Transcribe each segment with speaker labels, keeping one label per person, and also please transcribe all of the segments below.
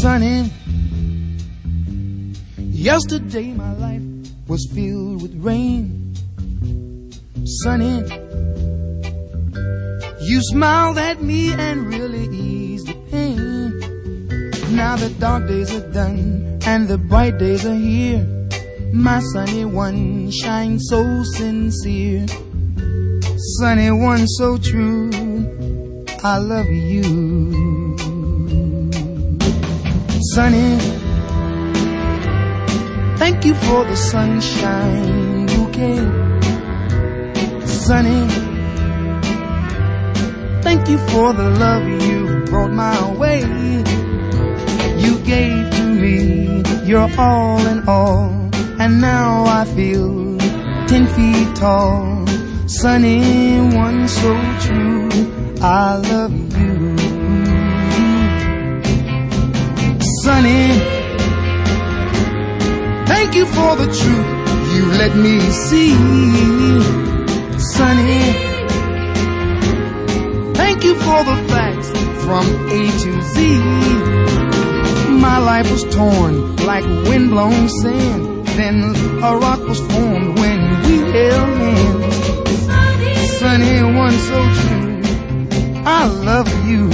Speaker 1: Sunny, yesterday my life was filled with rain. Sunny, you smiled at me and really eased the pain. Now the dark days are done and the bright days are here. My sunny one shines so sincere. Sunny one so true, I love you. Sunny, thank you for the sunshine bouquet. Sunny, thank you for the love you brought my way. You gave to me your all in all, and now I feel 10 feet tall. Sunny one so true, I love you. Sunny, thank you for the truth you let me see. Sunny, thank you for the facts from A to Z. My life was torn like windblown sand, then a rock was formed when we held hands. Sunny one so true, I love you.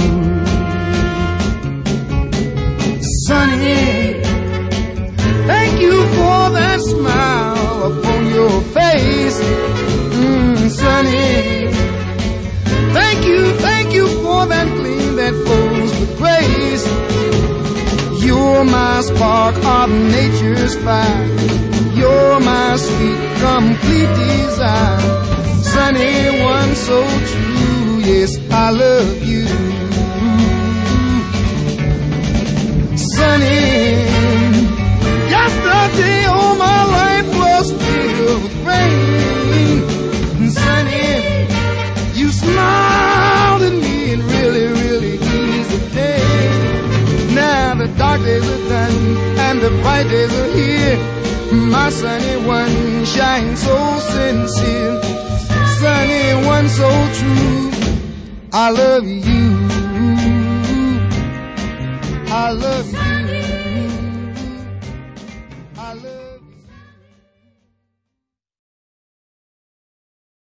Speaker 1: Sunny, thank you for that smile upon your face. Sunny, thank you for that gleam that flows with grace. You're my spark of nature's fire. You're my sweet, complete desire. Sunny one so true, yes, I love you. Sunny, yesterday all my life was filled with rain. Sunny, you smiled at me and really, really eased the day. Now the dark days are done and the bright days are here. My sunny one shines so sincere. Sunny one so true, I love you.